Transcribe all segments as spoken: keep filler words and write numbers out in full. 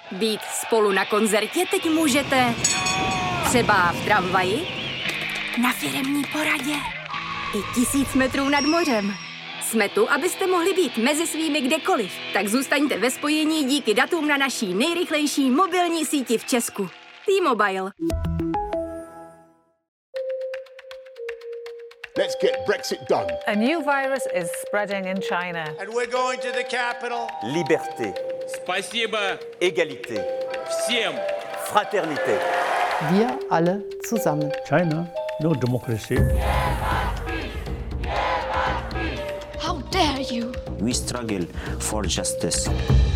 Být spolu na koncertě teď můžete třeba v tramvaji, na firemní poradě i tisíc metrů nad mořem. Jsme tu, abyste mohli být mezi svými kdekoliv. Tak zůstaňte ve spojení díky datům na naší nejrychlejší mobilní síti v Česku. T-Mobile. Let's get Brexit done. A new virus is spreading in China. And we're going to the capital. Liberté. Спасибо. Égalité. Всем. Fraternité. Wir alle zusammen. China, no democracy. How dare you? We struggle for justice.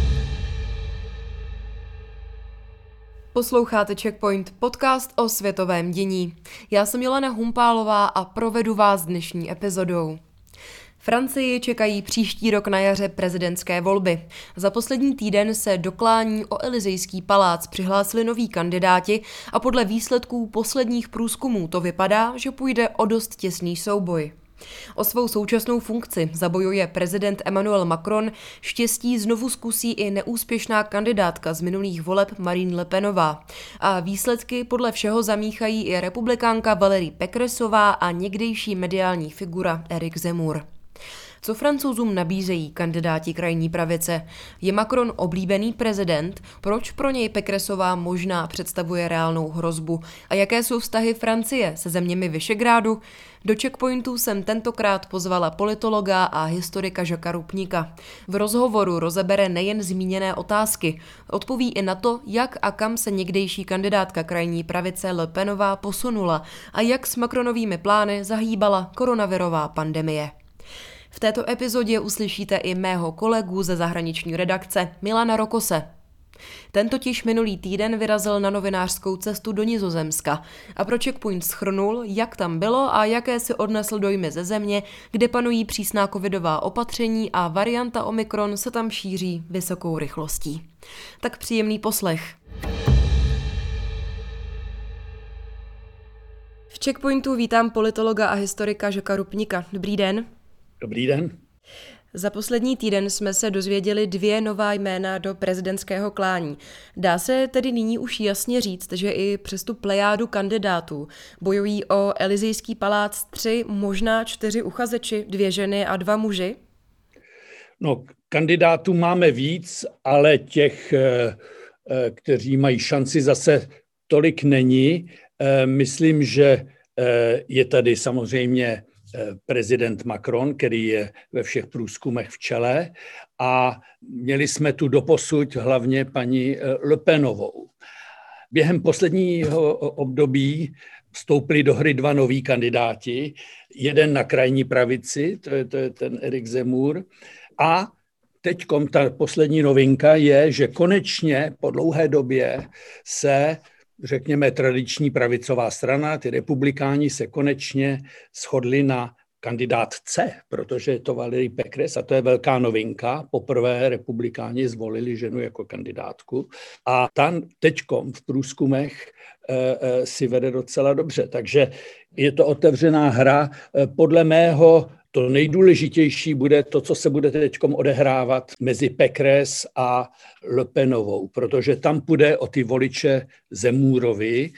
Posloucháte Checkpoint, podcast o světovém dění. Já jsem Jelena Humpálová a provedu vás dnešní epizodou. Francii čekají příští rok na jaře prezidentské volby. Za poslední týden se do klání o Elysejský palác přihlásili noví kandidáti a podle výsledků posledních průzkumů to vypadá, že půjde o dost těsný souboj. O svou současnou funkci zabojuje prezident Emmanuel Macron, štěstí znovu zkusí i neúspěšná kandidátka z minulých voleb Marine Le Penová. A výsledky podle všeho zamíchají i republikánka Valérie Pécressová a někdejší mediální figura Éric Zemmour. Co Francouzům nabízejí kandidáti krajní pravice? Je Macron oblíbený prezident? Proč pro něj Pécressová možná představuje reálnou hrozbu? A jaké jsou vztahy Francie se zeměmi Visegrádu? Do Checkpointu jsem tentokrát pozvala politologa a historika Jacquesa Rupnika. V rozhovoru rozebere nejen zmíněné otázky, odpoví i na to, jak a kam se někdejší kandidátka krajní pravice Le Penová posunula a jak s Macronovými plány zahýbala koronavirová pandemie. V této epizodě uslyšíte i mého kolegu ze zahraniční redakce Milana Rokose. Ten totiž minulý týden vyrazil na novinářskou cestu do Nizozemska a pro Checkpoint shrnul, jak tam bylo a jaké si odnesl dojmy ze země, kde panují přísná covidová opatření a varianta Omikron se tam šíří vysokou rychlostí. Tak příjemný poslech. V Checkpointu vítám politologa a historika Jacquesa Rupnika. Dobrý den. Dobrý den. Za poslední týden jsme se dozvěděli dvě nová jména do prezidentského klání. Dá se tedy nyní už jasně říct, že i přes tu plejádu kandidátů bojují o Elysejský palác tři, možná čtyři uchazeči, dvě ženy a dva muži? No, kandidátů máme víc, ale těch, kteří mají šanci, zase tolik není. Myslím, že je tady samozřejmě prezident Macron, který je ve všech průzkumech v čele, a měli jsme tu doposud hlavně paní Le Penovou. Během posledního období vstoupili do hry dva noví kandidáti, jeden na krajní pravici, to je, to je ten Éric Zemmour, a teďkom ta poslední novinka je, že konečně po dlouhé době se, řekněme, tradiční pravicová strana, ty republikáni, se konečně shodli na kandidátce, protože je to Valérie Pécresse a to je velká novinka. Poprvé republikáni zvolili ženu jako kandidátku a ta teďkom v průzkumech e, e, si vede docela dobře. Takže je to otevřená hra. E, podle mého to nejdůležitější bude to, co se bude teďkom odehrávat mezi Pécresse a Le Penovou, protože tam půjde o ty voliče Zemmourovi,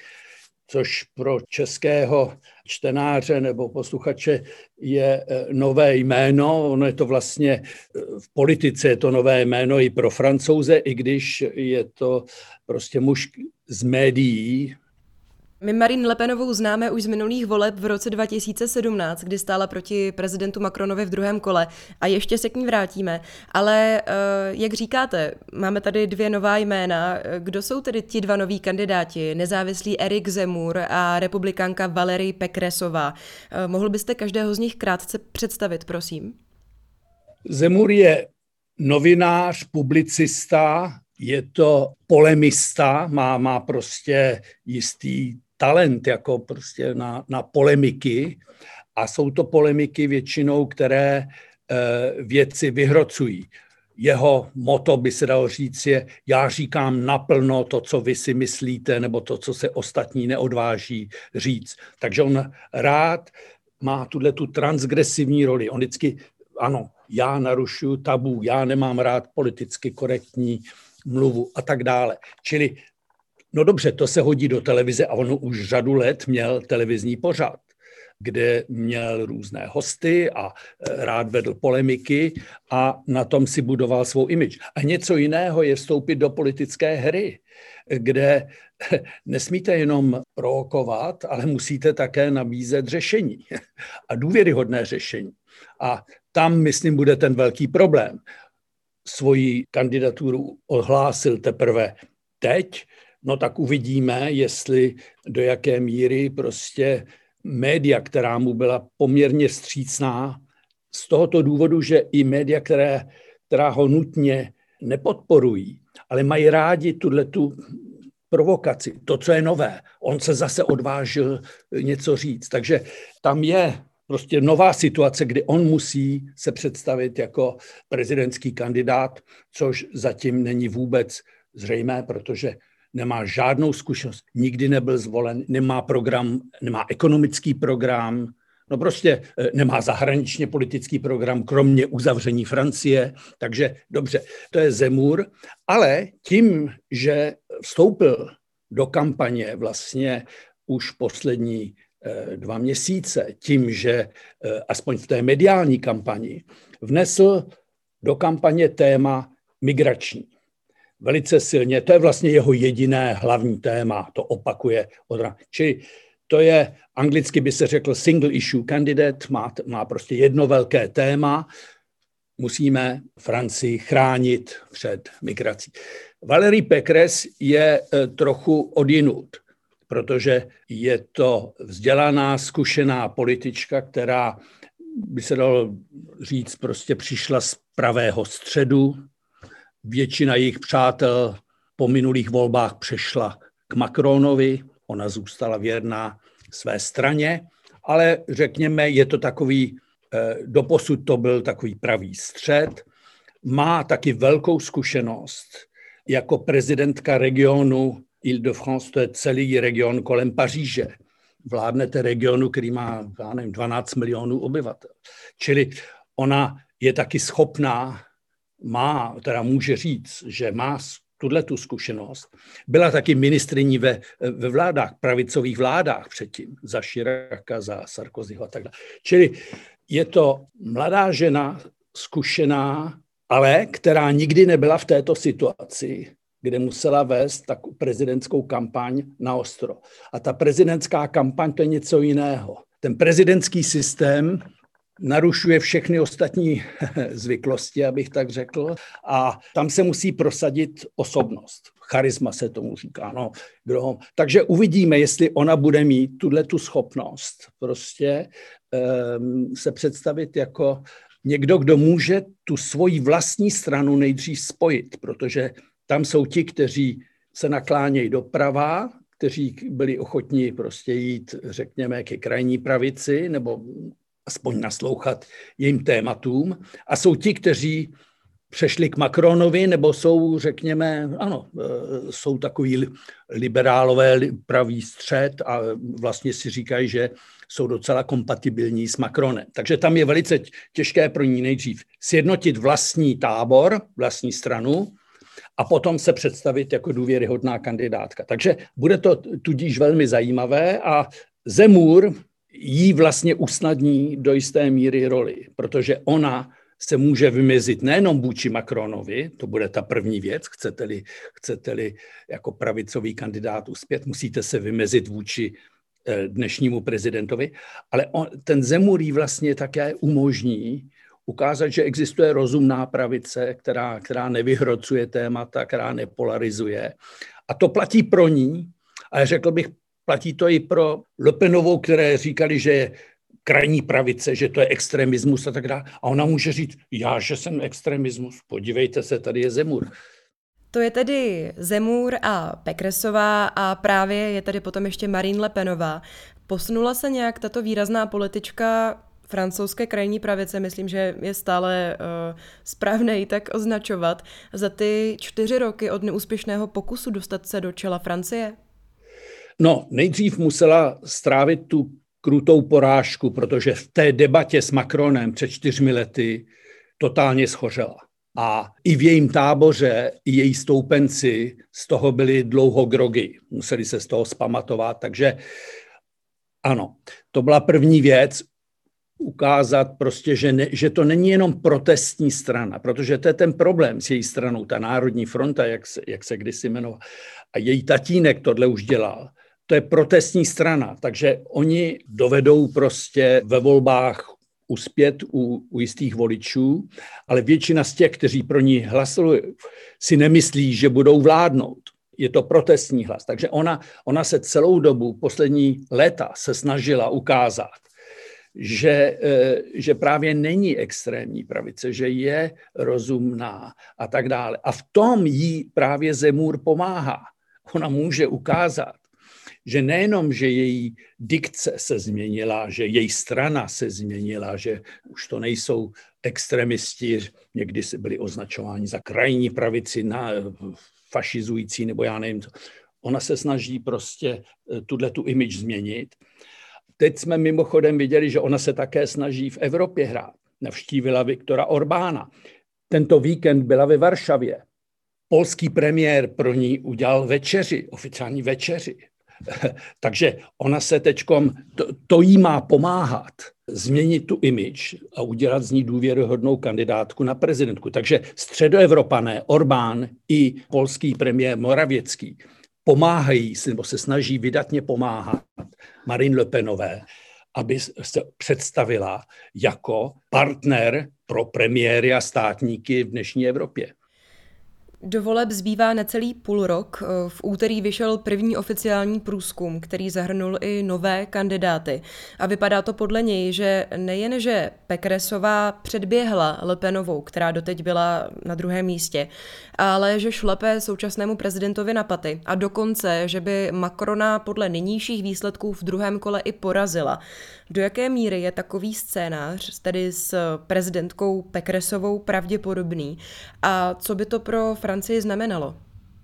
což pro českého čtenáře nebo posluchače je nové jméno. Ono je to vlastně v politice je to nové jméno i pro Francouze, i když je to prostě muž z médií. My Marine Le Penovou známe už z minulých voleb v roce dva tisíce sedmnáct, kdy stála proti prezidentu Macronovi v druhém kole a ještě se k ní vrátíme. Ale jak říkáte, máme tady dvě nová jména. Kdo jsou tedy ti dva noví kandidáti? Nezávislý Éric Zemmour a republikánka Valérie Pécressová. Mohl byste každého z nich krátce představit, prosím? Zemmour je novinář, publicista, je to polemista, má, má prostě jistý talent jako prostě na, na polemiky a jsou to polemiky většinou, které e, věci vyhrocují. Jeho motto, by se dalo říct, je já říkám naplno to, co vy si myslíte, nebo to, co se ostatní neodváží říct. Takže on rád má tu transgresivní roli. On vždycky, ano, já narušuju tabu, já nemám rád politicky korektní mluvu a tak dále. Čili, no dobře, to se hodí do televize a on už řadu let měl televizní pořad, kde měl různé hosty a rád vedl polemiky a na tom si budoval svou image. A něco jiného je vstoupit do politické hry, kde nesmíte jenom provokovat, ale musíte také nabízet řešení a důvěryhodné řešení. A tam, myslím, bude ten velký problém. Svoji kandidaturu ohlásil teprve teď, no tak uvidíme, jestli do jaké míry prostě média, která mu byla poměrně vstřícná, z tohoto důvodu, že i média, které, která ho nutně nepodporují, ale mají rádi tuhletu provokaci, to, co je nové. On se zase odvážil něco říct. Takže tam je prostě nová situace, kdy on musí se představit jako prezidentský kandidát, což zatím není vůbec zřejmé, protože nemá žádnou zkušenost, nikdy nebyl zvolen, nemá program, nemá ekonomický program, no prostě nemá zahraničně politický program, kromě uzavření Francie, takže dobře, to je Zemmour, ale tím, že vstoupil do kampaně vlastně už poslední eh, dva měsíce, tím, že eh, aspoň v té mediální kampani vnesl do kampaně téma migrační. Velice silně, to je vlastně jeho jediné hlavní téma, to opakuje od rána. Čili to je, anglicky by se řekl single issue candidate, má, má prostě jedno velké téma, musíme Francii chránit před migrací. Valérie Pécresse je trochu odjinud, protože je to vzdělaná, zkušená politička, která, by se dalo říct, prostě přišla z pravého středu. Většina jejich přátel po minulých volbách přešla k Macronovi, ona zůstala věrná své straně, ale řekněme, je to takový, doposud to byl takový pravý střed. Má taky velkou zkušenost jako prezidentka regionu Île-de-France, to je celý region kolem Paříže. Vládnete regionu, který má, já nevím, dvanáct milionů obyvatel. Čili ona je taky schopná, má, teda může říct, že má tuhletu zkušenost. Byla taky ministryní ve, ve vládách, pravicových vládách předtím, za Chiraca, za Sarkozyho a tak dále. Čili je to mladá žena, zkušená, ale která nikdy nebyla v této situaci, kde musela vést tak prezidentskou kampaň na ostro. A ta prezidentská kampaň to je něco jiného. Ten prezidentský systém narušuje všechny ostatní zvyklosti, abych tak řekl, a tam se musí prosadit osobnost. Charisma se tomu říká. No, kdo? Takže uvidíme, jestli ona bude mít tuhletu schopnost prostě um, se představit jako někdo, kdo může tu svoji vlastní stranu nejdřív spojit, protože tam jsou ti, kteří se naklánějí doprava, kteří byli ochotní prostě jít, řekněme, ke krajní pravici, nebo aspoň naslouchat jejím tématům. A jsou ti, kteří přešli k Macronovi, nebo jsou, řekněme, ano, jsou takový liberálové pravý střed a vlastně si říkají, že jsou docela kompatibilní s Macronem. Takže tam je velice těžké pro ní nejdřív sjednotit vlastní tábor, vlastní stranu a potom se představit jako důvěryhodná kandidátka. Takže bude to tudíž velmi zajímavé a Zemmour jí vlastně usnadní do jisté míry roli, protože ona se může vymezit nejenom vůči Macronovi, to bude ta první věc, chcete-li, chcete-li jako pravicový kandidát uspět, musíte se vymezit vůči dnešnímu prezidentovi, ale on, ten Zemmour jí vlastně také umožní ukázat, že existuje rozumná pravice, která, která nevyhrocuje témata, která nepolarizuje. A to platí pro ní, ale řekl bych, platí to i pro Le Penovou, které říkali, že je krajní pravice, že to je extremismus a tak dále. A ona může říct, já, že jsem extremismus, podívejte se, tady je Zemmour. To je tedy Zemmour a Pécressová a právě je tady potom ještě Marine Le Penová. Posunula se nějak tato výrazná politička francouzské krajní pravice, myslím, že je stále uh, správné ji tak označovat, za ty čtyři roky od neúspěšného pokusu dostat se do čela Francie? No, nejdřív musela strávit tu krutou porážku, protože v té debatě s Macronem před čtyřmi lety totálně schořela. A i v jejím táboře, i její stoupenci z toho byli dlouho grogy. Museli se z toho zpamatovat. Takže ano, to byla první věc, ukázat prostě, že, ne, že to není jenom protestní strana, protože to je ten problém s její stranou, ta Národní fronta, jak se, jak se kdysi jmenovala. A její tatínek tohle už dělal. To je protestní strana, takže oni dovedou prostě ve volbách uspět u, u jistých voličů, ale většina z těch, kteří pro ní hlasují, si nemyslí, že budou vládnout. Je to protestní hlas. Takže ona, ona se celou dobu, poslední léta, se snažila ukázat, že, že právě není extrémní pravice, že je rozumná a tak dále. A v tom jí právě Zemůr pomáhá. Ona může ukázat, že nejenom, že její dikce se změnila, že její strana se změnila, že už to nejsou extremisti, někdy se byli označováni za krajní pravici, na fašizující, nebo já nevím. Ona se snaží prostě tuto image změnit. Teď jsme mimochodem viděli, že ona se také snaží v Evropě hrát. Navštívila Viktora Orbána. Tento víkend byla ve Varšavě. Polský premiér pro ní udělal večeři, oficiální večeři. Takže ona se teďkom, to, to jí má pomáhat změnit tu image a udělat z ní důvěryhodnou kandidátku na prezidentku. Takže středoevropané, Orbán i polský premiér Moravěcký pomáhají, nebo se snaží vydatně pomáhat Marine Le Penové, aby se představila jako partner pro premiéry a státníky v dnešní Evropě. Do voleb zbývá necelý půl rok. V úterý vyšel první oficiální průzkum, který zahrnul i nové kandidáty. A vypadá to podle něj, že nejen, že Pécressová předběhla Le Penovou, která doteď byla na druhém místě, ale že šlape současnému prezidentovi na paty. A dokonce, že by Macrona podle nynějších výsledků v druhém kole i porazila. Do jaké míry je takový scénář, tedy s prezidentkou Pécressovou, pravděpodobný? A co by to pro Francii znamenalo?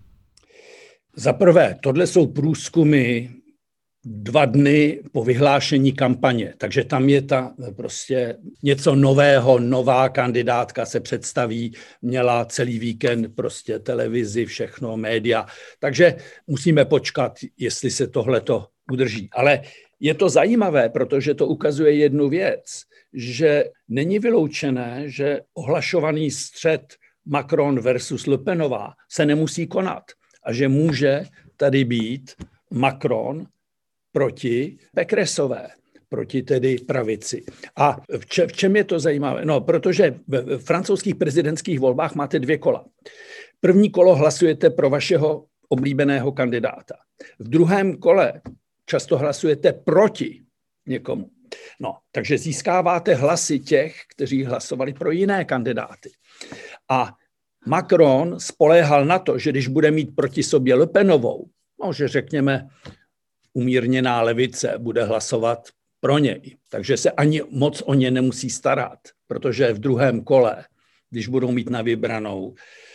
Za prvé, tohle jsou průzkumy dva dny po vyhlášení kampaně, takže tam je ta prostě něco nového, nová kandidátka se představí, měla celý víkend prostě televizi, všechno, média, takže musíme počkat, jestli se tohleto udrží. Ale je to zajímavé, protože to ukazuje jednu věc, že není vyloučené, že ohlašovaný střet Macron versus Le Penová se nemusí konat a že může tady být Macron proti Pécressové, proti tedy pravici. A v, če, v čem je to zajímavé? No, protože v francouzských prezidentských volbách máte dvě kola. První kolo hlasujete pro vašeho oblíbeného kandidáta. V druhém kole často hlasujete proti někomu. No, takže získáváte hlasy těch, kteří hlasovali pro jiné kandidáty. A Macron spoléhal na to, že když bude mít proti sobě Le Penovou, no, že řekněme umírněná levice bude hlasovat pro něj. Takže se ani moc o ně nemusí starat, protože v druhém kole, když budou mít na vybranou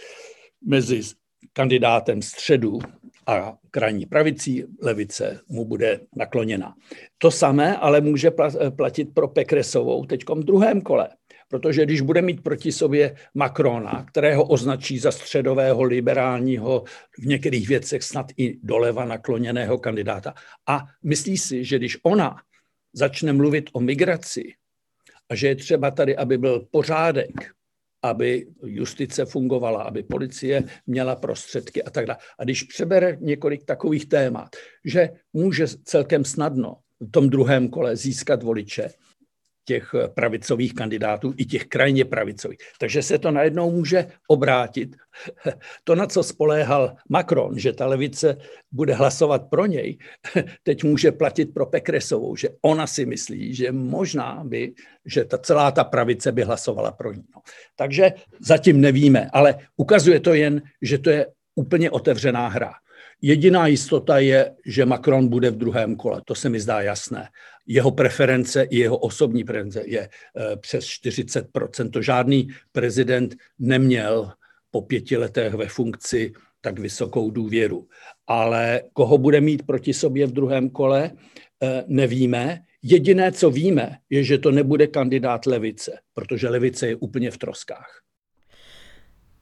mezi kandidátem středu a krajní pravicí, levice mu bude nakloněna. To samé ale může platit pro Pécressovou teďkom v druhém kole, protože když bude mít proti sobě Macrona, kterého označí za středového, liberálního, v některých věcech snad i doleva nakloněného kandidáta, a myslí si, že když ona začne mluvit o migraci a že je třeba tady, aby byl pořádek, aby justice fungovala, aby policie měla prostředky a tak dále. A když přebere několik takových témat, že může celkem snadno v tom druhém kole získat voliče těch pravicových kandidátů i těch krajně pravicových. Takže se to najednou může obrátit. To, na co spoléhal Macron, že ta levice bude hlasovat pro něj, teď může platit pro Pécressovou, že ona si myslí, že možná by, že ta celá ta pravice by hlasovala pro ní. No. Takže zatím nevíme, ale ukazuje to jen, že to je úplně otevřená hra. Jediná jistota je, že Macron bude v druhém kole. To se mi zdá jasné. Jeho preference i jeho osobní preference je e, přes čtyřicet procent. To žádný prezident neměl po pěti letech ve funkci tak vysokou důvěru. Ale koho bude mít proti sobě v druhém kole, e, nevíme. Jediné, co víme, je, že to nebude kandidát levice, protože levice je úplně v troskách.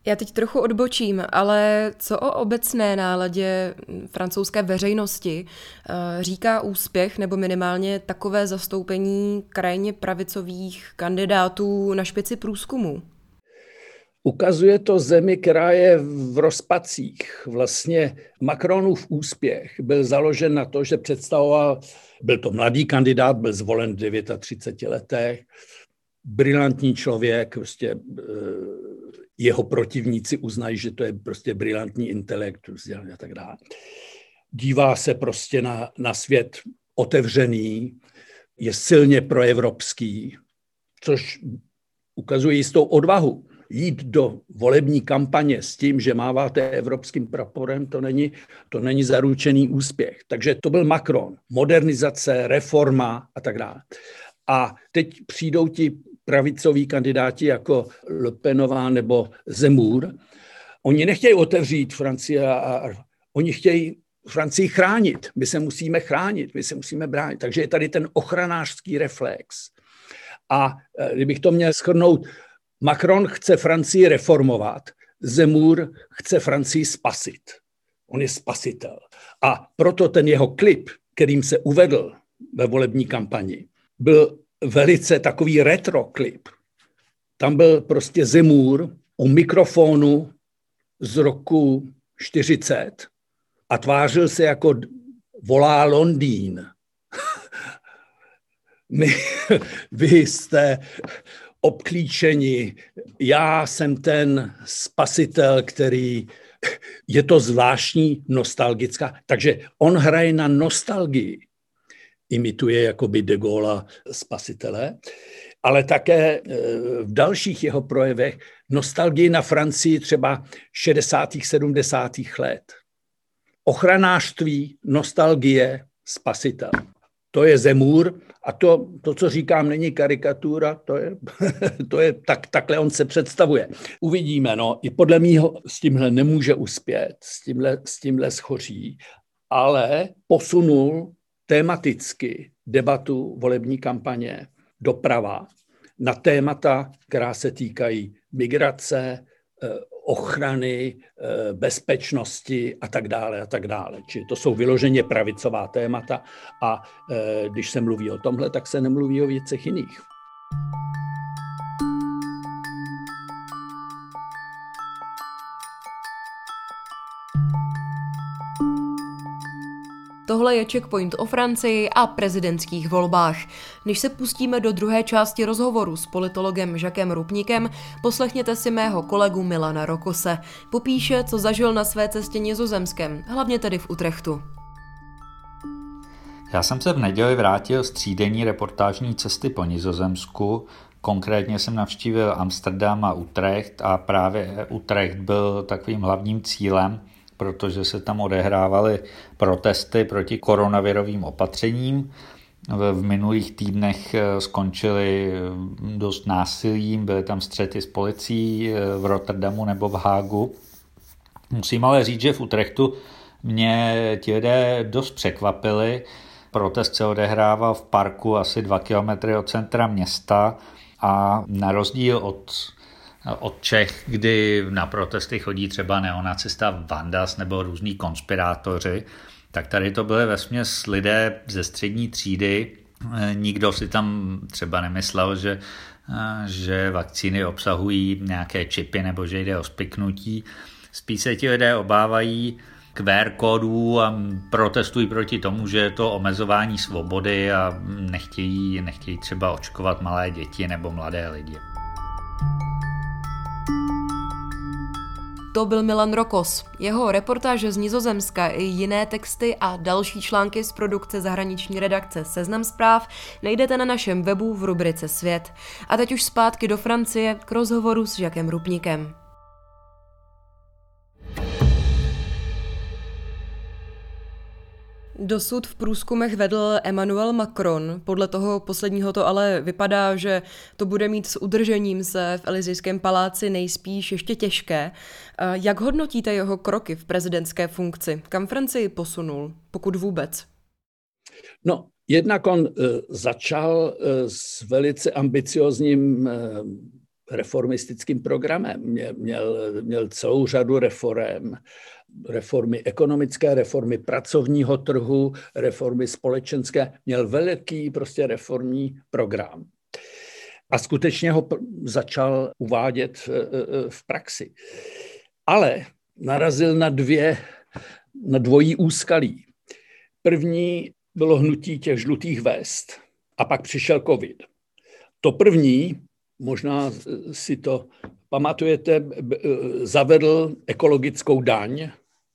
Já teď trochu odbočím, ale co o obecné náladě francouzské veřejnosti říká úspěch nebo minimálně takové zastoupení krajně pravicových kandidátů na špici průzkumu? Ukazuje to zemi, která je v rozpacích. Vlastně Macronův úspěch byl založen na to, že představoval, byl to mladý kandidát, byl zvolen v třiceti devíti letech, brilantní člověk, prostě jeho protivníci uznají, že to je prostě brilantní intelekt a tak dále. Dívá se prostě na, na svět otevřený, je silně proevropský, což ukazuje jistou odvahu. Jít do volební kampaně s tím, že máváte evropským praporem, to není, to není zaručený úspěch. Takže to byl Macron. Modernizace, reforma a tak dále. A teď přijdou ti pravicoví kandidáti jako Le Penová nebo Zemmour. Oni nechtějí otevřít Francii a, a oni chtějí Francii chránit. My se musíme chránit, my se musíme bránit. Takže je tady ten ochranářský reflex. A kdybych to měl shrnout, Macron chce Francii reformovat, Zemmour chce Francii spasit. On je spasitel. A proto ten jeho klip, kterým se uvedl ve volební kampani, byl velice takový retro klip. Tam byl prostě Zemmour u mikrofonu z roku čtyřicet a tvářil se jako volá Londýn. My, vy jste obklíčeni, já jsem ten spasitel, který je to zvláštní nostalgická. Takže on hraje na nostalgii. Imituje jakoby de Gaulle'a spasitele, ale také v dalších jeho projevech nostalgii na Francii třeba šedesátých sedmdesátých let. Ochranářství, nostalgie, spasitel. To je Zemmour a to, to co říkám, není karikatura, to je, to je tak, takhle on se představuje. Uvidíme, no, i podle mýho s tímhle nemůže uspět, s tímhle, s tímhle schoří, ale posunul tematicky debatu volební kampaně doprava na témata, která se týkají migrace, ochrany, bezpečnosti a tak dále a tak dále. Čili to jsou vyloženě pravicová témata a když se mluví o tomhle, tak se nemluví o věcech jiných. Tohle je Checkpoint o Francii a prezidentských volbách. Než se pustíme do druhé části rozhovoru s politologem Jacquem Rupnikem, poslechněte si mého kolegu Milana Rokose. Popíše, co zažil na své cestě Nizozemskem, hlavně tedy v Utrechtu. Já jsem se v neděli vrátil z třídenní reportážní cesty po Nizozemsku. Konkrétně jsem navštívil Amsterdam a Utrecht a právě Utrecht byl takovým hlavním cílem, protože se tam odehrávaly protesty proti koronavirovým opatřením. V minulých týdnech skončily dost násilím, byly tam střety s policií v Rotterdamu nebo v Hágu. Musím ale říct, že v Utrechtu mě ti lidé dost překvapili. Protest se odehrával v parku asi dva kilometry od centra města a na rozdíl od od Čech, kdy na protesty chodí třeba neonacista Vandas nebo různí konspirátoři, tak tady to byly vesměs lidé ze střední třídy. Nikdo si tam třeba nemyslel, že, že vakcíny obsahují nějaké čipy nebo že jde o spiknutí. Spíš se ti lidé obávají Q R kódů a protestují proti tomu, že je to omezování svobody a nechtějí, nechtějí třeba očkovat malé děti nebo mladé lidi. To byl Milan Rokos. Jeho reportáže z Nizozemska i jiné texty a další články z produkce zahraniční redakce Seznam zpráv najdete na našem webu v rubrice Svět. A teď už zpátky do Francie k rozhovoru s Jacquem Rupnikem. Dosud v průzkumech vedl Emmanuel Macron, podle toho posledního to ale vypadá, že to bude mít s udržením se v Elysejském paláci nejspíš ještě těžké. Jak hodnotíte jeho kroky v prezidentské funkci? Kam Francii posunul, pokud vůbec? No, jednak on uh, začal uh, s velice ambiciozním uh, reformistickým programem. Měl, měl, měl celou řadu reforem. Reformy ekonomické, reformy pracovního trhu, reformy společenské. Měl velký prostě reformní program. A skutečně ho začal uvádět v, v praxi. Ale narazil na dvě, na dvojí úskalí. První bylo hnutí těch žlutých vest a pak přišel covid. To první, možná si to pamatujete, zavedl ekologickou daň,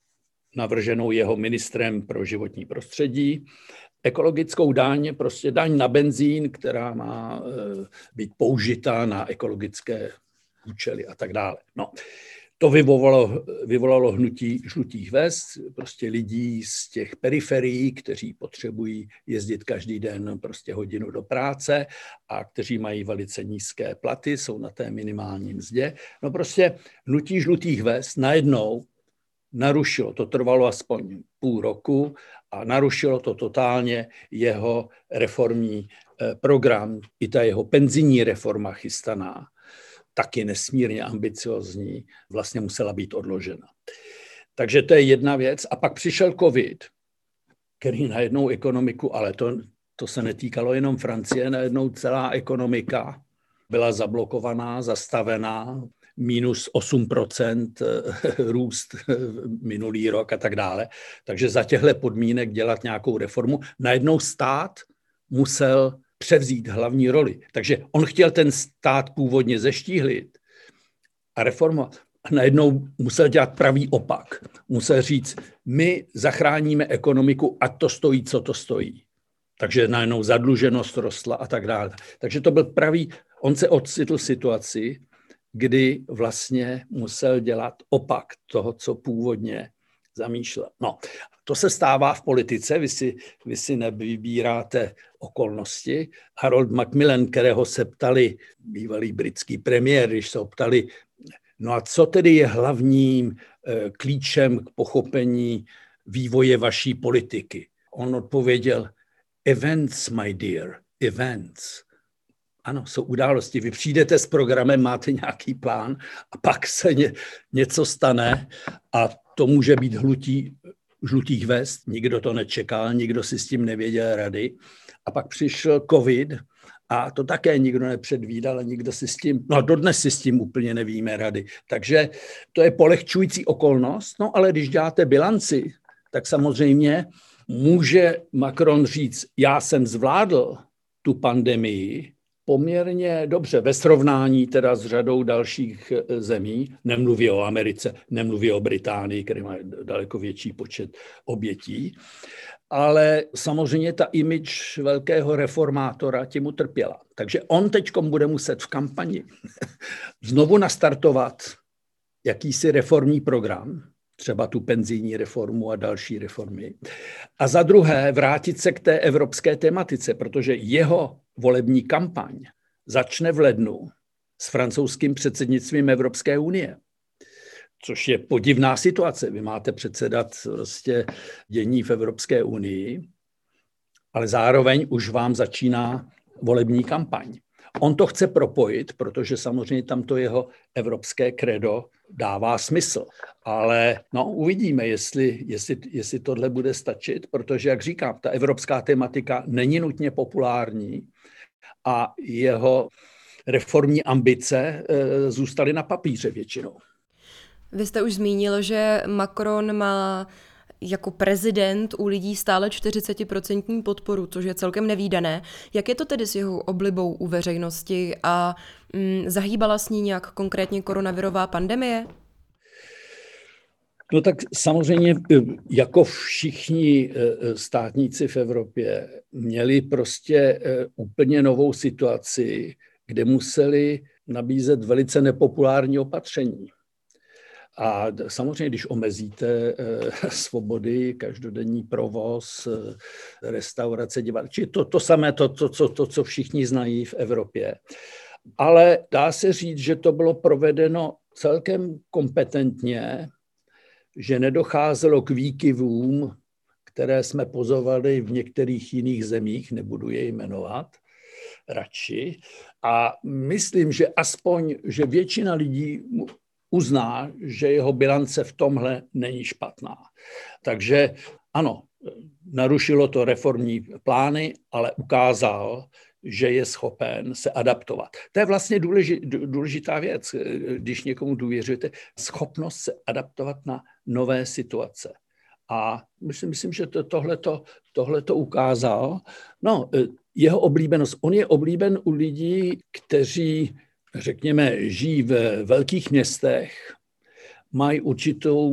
navrženou jeho ministrem pro životní prostředí. Ekologickou daň, prostě daň na benzín, která má být použita na ekologické účely a tak dále. No, to vyvolalo, vyvolalo hnutí žlutých vest, prostě lidí z těch periferií, kteří potřebují jezdit každý den prostě hodinu do práce a kteří mají velice nízké platy, jsou na té minimální mzdě. No prostě hnutí žlutých vest najednou narušilo, to trvalo aspoň půl roku a narušilo to totálně jeho reformní program, i ta jeho penzijní reforma chystaná, taky nesmírně ambiciozní, vlastně musela být odložena. Takže to je jedna věc. A pak přišel covid, který najednou ekonomiku, ale to, to se netýkalo jenom Francie, najednou celá ekonomika byla zablokovaná, zastavená, minus osm procent růst minulý rok a tak dále. Takže za těchto podmínek dělat nějakou reformu. Najednou stát musel převzít hlavní roli. Takže on chtěl ten stát původně zeštíhlit a reformovat. A najednou musel dělat pravý opak. Musel říct, my zachráníme ekonomiku, ať to stojí, co to stojí. Takže najednou zadluženost rostla a tak dále. Takže to byl pravý, on se ocitl v situaci, kdy vlastně musel dělat opak toho, co původně zamýšlel. No, to se stává v politice, vy si, vy si nevybíráte okolnosti. Harold Macmillan, kterého se ptali, bývalý britský premiér, když se ho ptali, no a co tedy je hlavním eh, klíčem k pochopení vývoje vaší politiky? On odpověděl, events, my dear, events. Ano, jsou události. Vy přijdete s programem, máte nějaký plán a pak se ně, něco stane a to může být hlutí, žlutých vest. Nikdo to nečekal, nikdo si s tím nevěděl rady. A pak přišel covid a to také nikdo nepředvídal a nikdo si s tím, no dodnes si s tím úplně nevíme rady. Takže to je polehčující okolnost, no ale když děláte bilanci, tak samozřejmě může Macron říct, já jsem zvládl tu pandemii, poměrně dobře ve srovnání teda s řadou dalších zemí, nemluví o Americe, nemluví o Británii, který má daleko větší počet obětí, ale samozřejmě ta image velkého reformátora tím utrpěla. Takže on teďkom bude muset v kampani znovu nastartovat jakýsi reformní program, třeba tu penzijní reformu a další reformy. A za druhé vrátit se k té evropské tematice, protože jeho volební kampaň začne v lednu s francouzským předsednictvím Evropské unie, což je podivná situace. Vy máte předsedat prostě dění v Evropské unii, ale zároveň už vám začíná volební kampaň. On to chce propojit, protože samozřejmě tam to jeho evropské kredo dává smysl. Ale no, uvidíme, jestli, jestli, jestli tohle bude stačit, protože, jak říkám, ta evropská tematika není nutně populární a jeho reformní ambice e, zůstaly na papíře většinou. Vy jste už zmínil, že Macron má jako prezident u lidí stále čtyřicet procent podporu, což je celkem nevídané. Jak je to tedy s jeho oblibou u veřejnosti a mm, zahýbala s ní nějak konkrétně koronavirová pandemie? No tak samozřejmě jako všichni státníci v Evropě měli prostě úplně novou situaci, kde museli nabízet velice nepopulární opatření. A samozřejmě, když omezíte svobody, každodenní provoz, restaurace, divadla, či to, to samé, to, to, to, to, co všichni znají v Evropě. Ale dá se říct, že to bylo provedeno celkem kompetentně, že nedocházelo k výkyvům, které jsme pozorovali v některých jiných zemích, nebudu je jmenovat, radši. A myslím, že aspoň, že většina lidí uzná, že jeho bilance v tomhle není špatná. Takže ano, narušilo to reformní plány, ale ukázal, že je schopen se adaptovat. To je vlastně důležitá věc, když někomu důvěřujete, schopnost se adaptovat na nové situace. A myslím, myslím že to, tohleto, tohleto ukázal. No, jeho oblíbenost, on je oblíben u lidí, kteří, řekněme, žijí v velkých městech, mají určitou,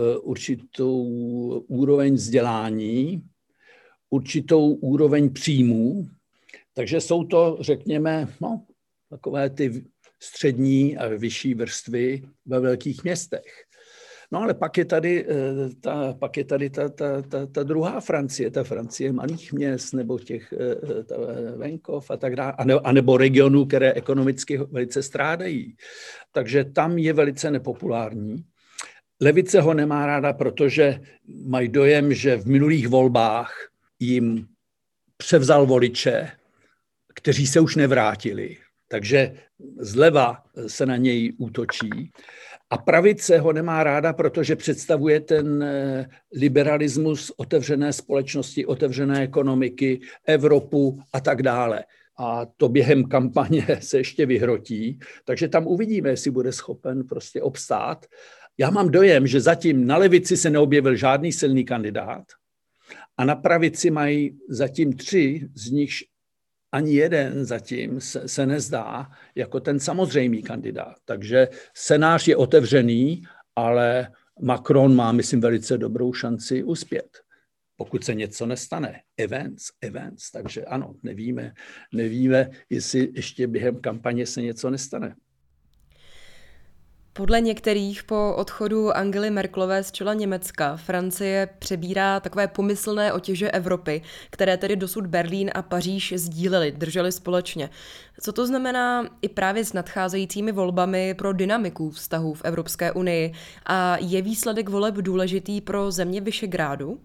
určitou úroveň vzdělání, určitou úroveň příjmů, takže jsou to, řekněme, no, takové ty střední a vyšší vrstvy ve velkých městech. No ale pak je tady ta, pak je tady ta, ta, ta, ta druhá Francie, ta Francie malých měst nebo těch ta venkov a tak dále, a nebo regionů, které ekonomicky velice strádají. Takže tam je velice nepopulární. Levice ho nemá ráda, protože mají dojem, že v minulých volbách jim převzal voliče, kteří se už nevrátili. Takže zleva se na něj útočí. A pravice ho nemá ráda, protože představuje ten liberalismus otevřené společnosti, otevřené ekonomiky, Evropu a tak dále. A to během kampaně se ještě vyhrotí. Takže tam uvidíme, jestli bude schopen prostě obstát. Já mám dojem, že zatím na levici se neobjevil žádný silný kandidát a na pravici mají zatím tři, z nichž ani jeden zatím se, se nezdá jako ten samozřejmý kandidát. Takže scénář je otevřený, ale Macron má, myslím, velice dobrou šanci uspět, pokud se něco nestane. Events, events. Takže ano, nevíme, nevíme, jestli ještě během kampaně se něco nestane. Podle některých po odchodu Angely Merkelové z čela Německa Francie přebírá takové pomyslné otěže Evropy, které tedy dosud Berlín a Paříž sdíleli, drželi společně. Co to znamená i právě s nadcházejícími volbami pro dynamiku vztahů v Evropské unii? A je výsledek voleb důležitý pro země Visegrádu?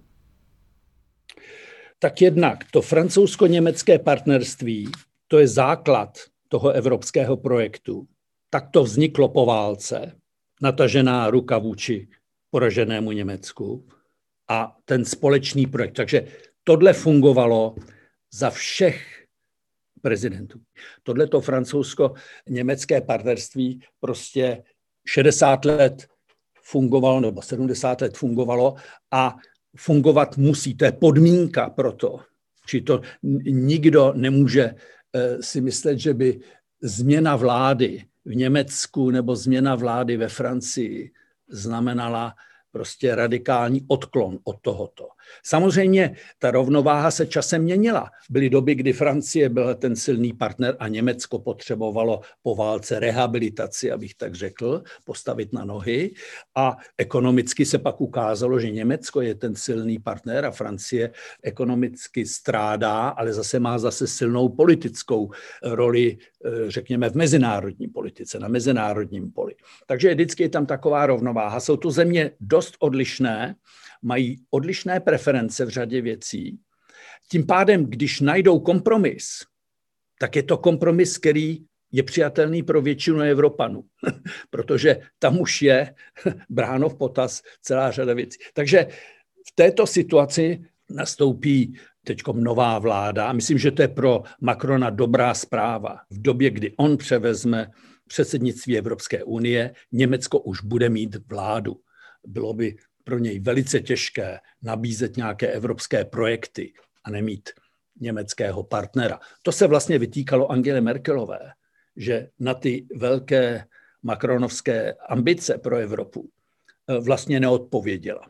Tak jednak to francouzsko-německé partnerství, to je základ toho evropského projektu. Tak to vzniklo po válce, natažená ruka vůči poraženému Německu a ten společný projekt. Takže tohle fungovalo za všech prezidentů. Tohleto francouzsko-německé partnerství prostě šedesát let fungovalo, nebo sedmdesát let fungovalo a fungovat musí. To je podmínka pro to. Či to nikdo nemůže si myslet, že by změna vlády v Německu nebo změna vlády ve Francii znamenala prostě radikální odklon od tohoto. Samozřejmě ta rovnováha se časem měnila. Byly doby, kdy Francie byl ten silný partner a Německo potřebovalo po válce rehabilitaci, abych tak řekl, postavit na nohy. A ekonomicky se pak ukázalo, že Německo je ten silný partner a Francie ekonomicky strádá, ale zase má zase silnou politickou roli, řekněme, v mezinárodní politice, na mezinárodním poli. Takže vždycky je tam taková rovnováha. Jsou to země dost odlišné, mají odlišné preference v řadě věcí. Tím pádem, když najdou kompromis, tak je to kompromis, který je přijatelný pro většinu Evropanů, protože tam už je bráno v potaz celá řada věcí. Takže v této situaci nastoupí teďkom nová vláda. Myslím, že to je pro Macrona dobrá zpráva. V době, kdy on převezme předsednictví Evropské unie, Německo už bude mít vládu. Bylo by pro něj velice těžké nabízet nějaké evropské projekty a nemít německého partnera. To se vlastně vytýkalo Angele Merkelové, že na ty velké macronovské ambice pro Evropu vlastně neodpověděla.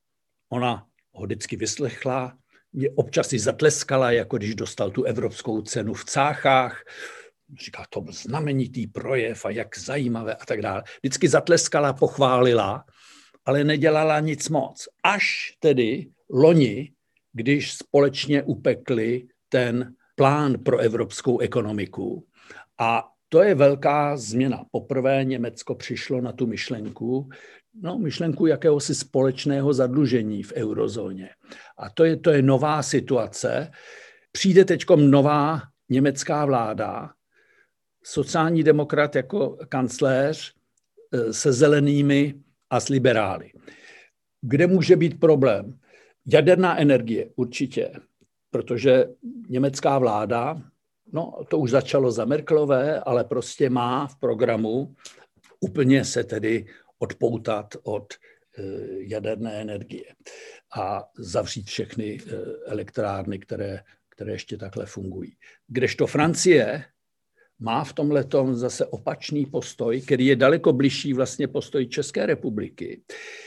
Ona ho vždycky vyslechla, mě občas i zatleskala, jako když dostal tu evropskou cenu v Cáchách. Říká, to byl znamenitý projev a jak zajímavé a tak dále. Vždycky zatleskala, pochválila, ale nedělala nic moc. Až tedy loni, když společně upekli ten plán pro evropskou ekonomiku. A to je velká změna. Poprvé Německo přišlo na tu myšlenku, no myšlenku jakéhosi společného zadlužení v eurozóně. A to je, to je nová situace. Přijde teďkom nová německá vláda, sociální demokrat jako kancléř se zelenými a s liberály. Kde může být problém? Jaderná energie určitě, protože německá vláda, no to už začalo za Merkelové, ale prostě má v programu úplně se tedy odpoutat od jaderné energie a zavřít všechny elektrárny, které, které ještě takhle fungují. Kdežto Francie má v tomhletom zase opačný postoj, který je daleko bližší vlastně postoj České republiky.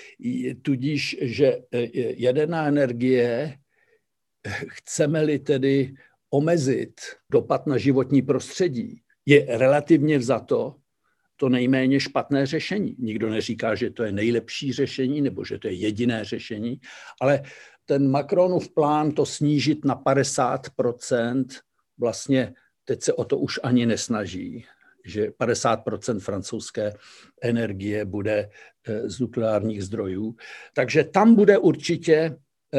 Tudíž, že jaderná energie, chceme-li tedy omezit dopad na životní prostředí, je relativně vzato to nejméně špatné řešení. Nikdo neříká, že to je nejlepší řešení nebo že to je jediné řešení, ale ten Macronův plán to snížit na padesát procent, vlastně teď se o to už ani nesnaží, že padesát procent francouzské energie bude z nukleárních zdrojů. Takže tam bude určitě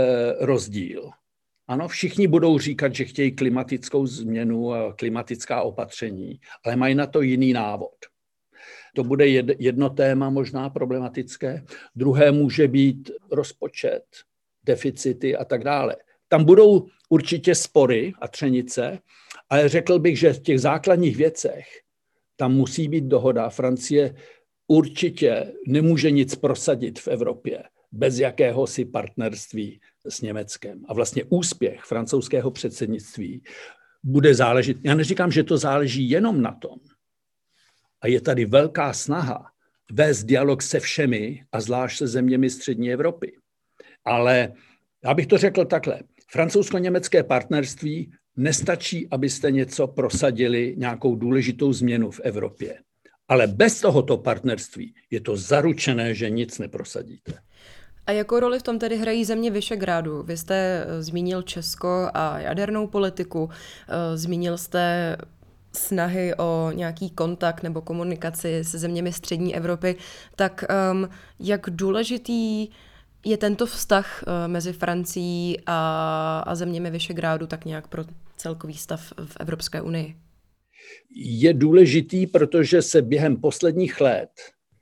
rozdíl. Ano, všichni budou říkat, že chtějí klimatickou změnu a klimatická opatření, ale mají na to jiný návod. To bude jedno téma možná problematické. Druhé může být rozpočet, deficity a tak dále. Tam budou určitě spory a třenice, ale řekl bych, že v těch základních věcech tam musí být dohoda. Francie určitě nemůže nic prosadit v Evropě bez jakéhosi partnerství s Německem. A vlastně úspěch francouzského předsednictví bude záležet. Já neříkám, že to záleží jenom na tom. A je tady velká snaha vést dialog se všemi a zvlášť se zeměmi střední Evropy. Ale já bych to řekl takhle. Francouzsko-německé partnerství nestačí, abyste něco prosadili, nějakou důležitou změnu v Evropě. Ale bez tohoto partnerství je to zaručené, že nic neprosadíte. A jakou roli v tom tedy hrají země Visegrádu? Vy jste zmínil Česko a jadernou politiku, zmínil jste snahy o nějaký kontakt nebo komunikaci se zeměmi střední Evropy, tak um, jak důležitý je tento vztah uh, mezi Francií a, a zeměmi Visegrádu tak nějak pro celkový stav v Evropské unii? Je důležitý, protože se během posledních let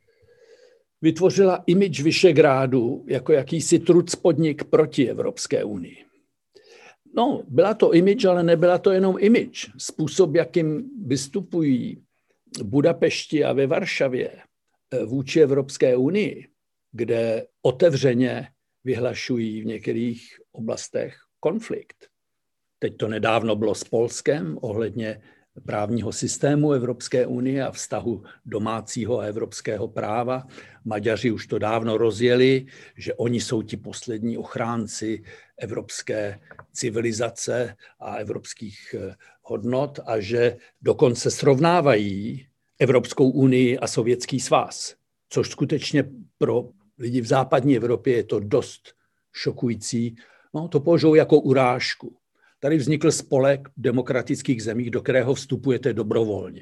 vytvořila image Visegrádu jako jakýsi trucpodnik proti Evropské unii. No, byla to image, ale nebyla to jenom image. Způsob, jakým vystupují v Budapešti a ve Varšavě vůči Evropské unii, kde otevřeně vyhlašují v některých oblastech konflikt. Teď to nedávno bylo s Polskem ohledně právního systému Evropské unie a vztahu domácího a evropského práva. Maďaři už to dávno rozjeli, že oni jsou ti poslední ochránci evropské civilizace a evropských hodnot a že dokonce srovnávají Evropskou unii a Sovětský svaz, což skutečně pro lidi v západní Evropě je to dost šokující. No, to považují jako urážku. Tady vznikl spolek demokratických zemí, do kterého vstupujete dobrovolně.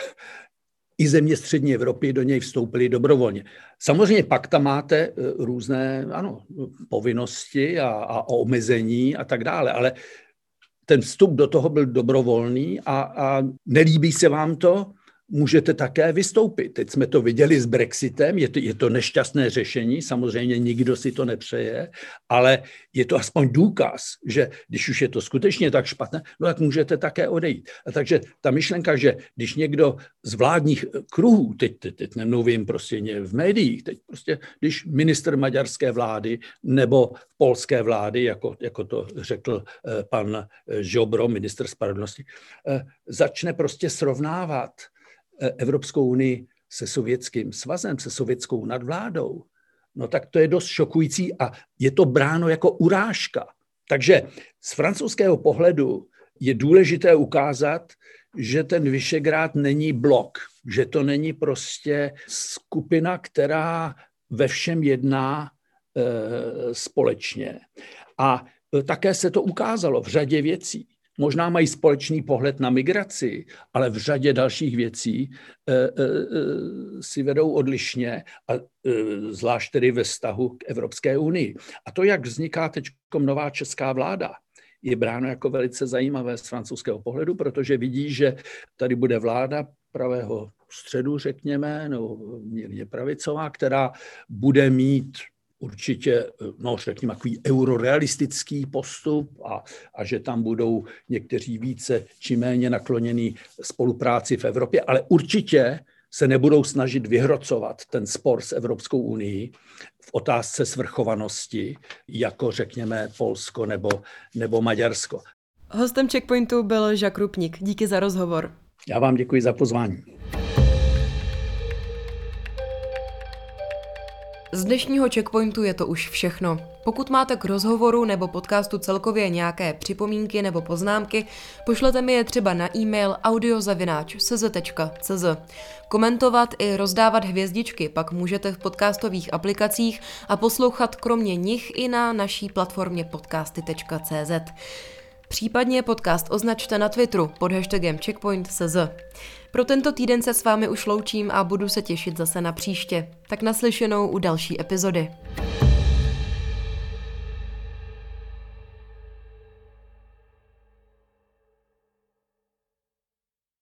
I země střední Evropy do něj vstoupily dobrovolně. Samozřejmě pak tam máte různé ano, povinnosti a, a omezení a tak dále, ale ten vstup do toho byl dobrovolný a, a nelíbí se vám to, můžete také vystoupit. Teď jsme to viděli s Brexitem, je to, je to nešťastné řešení, samozřejmě nikdo si to nepřeje, ale je to aspoň důkaz, že když už je to skutečně tak špatné, no tak můžete také odejít. A takže ta myšlenka, že když někdo z vládních kruhů, teď, teď, teď nemluvím prostě v médiích, teď prostě, když ministr maďarské vlády nebo polské vlády, jako, jako to řekl pan Ziobro, ministr spravedlnosti, začne prostě srovnávat Evropskou unii se Sovětským svazem, se sovětskou nadvládou, no tak to je dost šokující a je to bráno jako urážka. Takže z francouzského pohledu je důležité ukázat, že ten Visegrád není blok, že to není prostě skupina, která ve všem jedná e, společně. A také se to ukázalo v řadě věcí. Možná mají společný pohled na migraci, ale v řadě dalších věcí e, e, si vedou odlišně, a, e, zvlášť tedy ve vztahu k Evropské unii. A to, jak vzniká teď nová česká vláda, je bráno jako velice zajímavé z francouzského pohledu, protože vidí, že tady bude vláda pravého středu, řekněme, nebo mírně pravicová, která bude mít určitě, no řekněme, takový eurorealistický postup a, a že tam budou někteří více či méně naklonění spolupráci v Evropě, ale určitě se nebudou snažit vyhrocovat ten spor s Evropskou unií v otázce svrchovanosti, jako řekněme Polsko nebo, nebo Maďarsko. Hostem Checkpointu byl Jacques Rupnik. Díky za rozhovor. Já vám děkuji za pozvání. Z dnešního Checkpointu je to už všechno. Pokud máte k rozhovoru nebo podcastu celkově nějaké připomínky nebo poznámky, pošlete mi je třeba na e-mail audio zavináč c z tečka c z. Komentovat i rozdávat hvězdičky pak můžete v podcastových aplikacích a poslouchat kromě nich i na naší platformě podcasty tečka c z. Případně podcast označte na Twitteru pod hashtagem checkpoint tečka c z. Pro tento týden se s vámi už loučím a budu se těšit zase na příště. Tak naslyšenou u další epizody.